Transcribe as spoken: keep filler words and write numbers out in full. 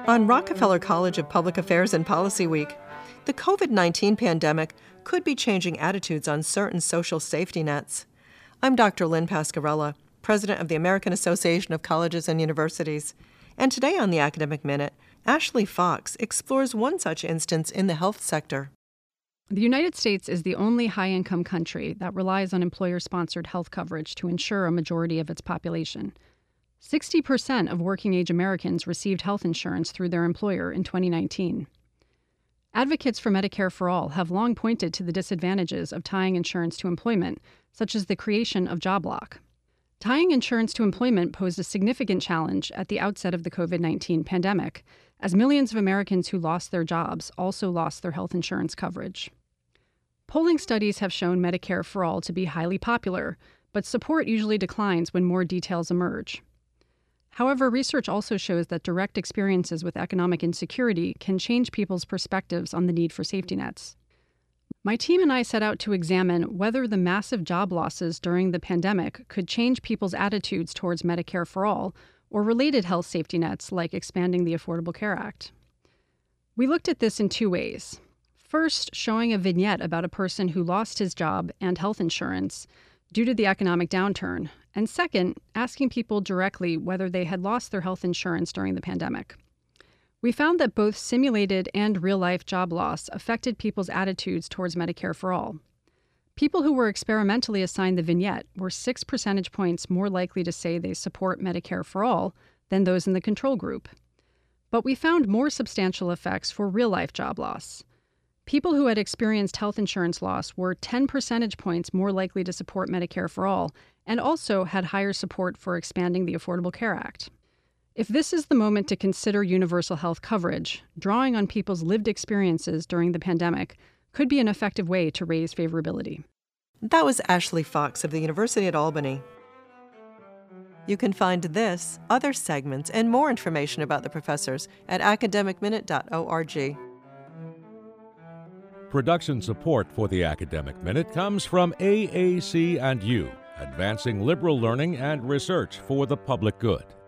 On Rockefeller College of Public Affairs and Policy Week, the COVID nineteen pandemic could be changing attitudes on certain social safety nets. I'm Doctor Lynn Pascarella, president of the American Association of Colleges and Universities. And today on the Academic Minute, Ashley Fox explores one such instance in the health sector. The United States is the only high-income country that relies on employer-sponsored health coverage to ensure a majority of its population. sixty percent of working-age Americans received health insurance through their employer in twenty nineteen. Advocates for Medicare for All have long pointed to the disadvantages of tying insurance to employment, such as the creation of job lock. Tying insurance to employment posed a significant challenge at the outset of the COVID nineteen pandemic, as millions of Americans who lost their jobs also lost their health insurance coverage. Polling studies have shown Medicare for All to be highly popular, but support usually declines when more details emerge. However, research also shows that direct experiences with economic insecurity can change people's perspectives on the need for safety nets. My team and I set out to examine whether the massive job losses during the pandemic could change people's attitudes towards Medicare for All or related health safety nets like expanding the Affordable Care Act. We looked at this in two ways. First, showing a vignette about a person who lost his job and health insurance due to the economic downturn, and second, asking people directly whether they had lost their health insurance during the pandemic. We found that both simulated and real-life job loss affected people's attitudes towards Medicare for All. People who were experimentally assigned the vignette were six percentage points more likely to say they support Medicare for All than those in the control group. But we found more substantial effects for real-life job loss. People who had experienced health insurance loss were ten percentage points more likely to support Medicare for All and also had higher support for expanding the Affordable Care Act. If this is the moment to consider universal health coverage, drawing on people's lived experiences during the pandemic could be an effective way to raise favorability. That was Ashley Fox of the University at Albany. You can find this, other segments, and more information about the professors at academic minute dot org. Production support for the Academic Minute comes from A A C and U, advancing liberal learning and research for the public good.